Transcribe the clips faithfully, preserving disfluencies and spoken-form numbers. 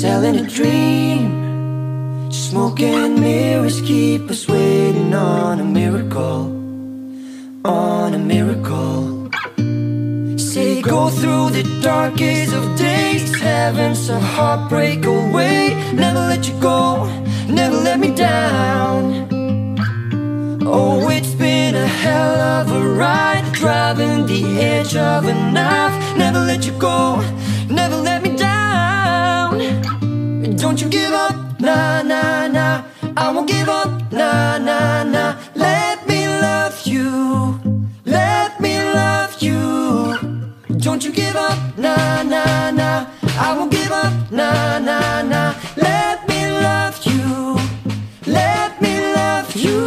selling a dream. Smoke and mirrors keep us waiting on a miracle, on a miracle. Say go through the darkest of days, heaven's a heartbreak away. Never let you go, never let me down. Oh, it's been a hell of a ride, driving the edge of a knife. Never let you go, never let me down. Don't you give up, nah, nah, nah. I won't give up, nah, nah, nah. Let me love you, let me love you. Don't you give up, nah, nah, nah. I won't give up, nah, nah, nah. Let me love you, let me love you.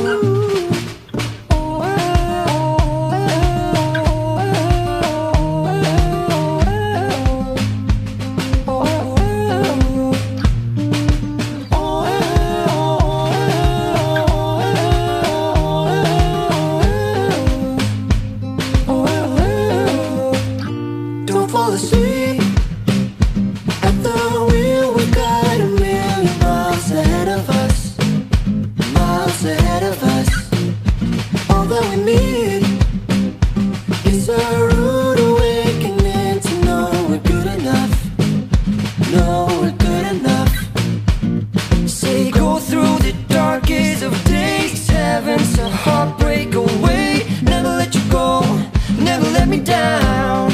Fall asleep at the wheel. We got a million miles ahead of us, miles ahead of us. All that we need is a rude awakening to know we're good enough, know we're good enough. Say go through the darkest of days, heaven's a heartbreak away. Never let you go, never let me down.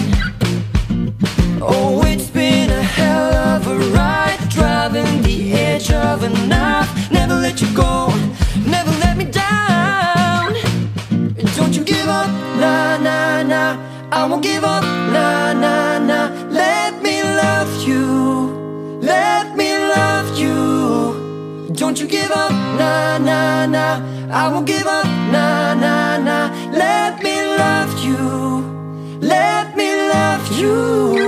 Oh, it's been a hell of a ride, driving the edge of a knife. Never let you go, never let me down. Don't you give up, nah, nah, nah. I won't give up, nah, nah, nah. Let me love you, let me love you. Don't you give up, nah, nah, nah. I won't give up, nah, nah, nah. Let me love you, let me love you.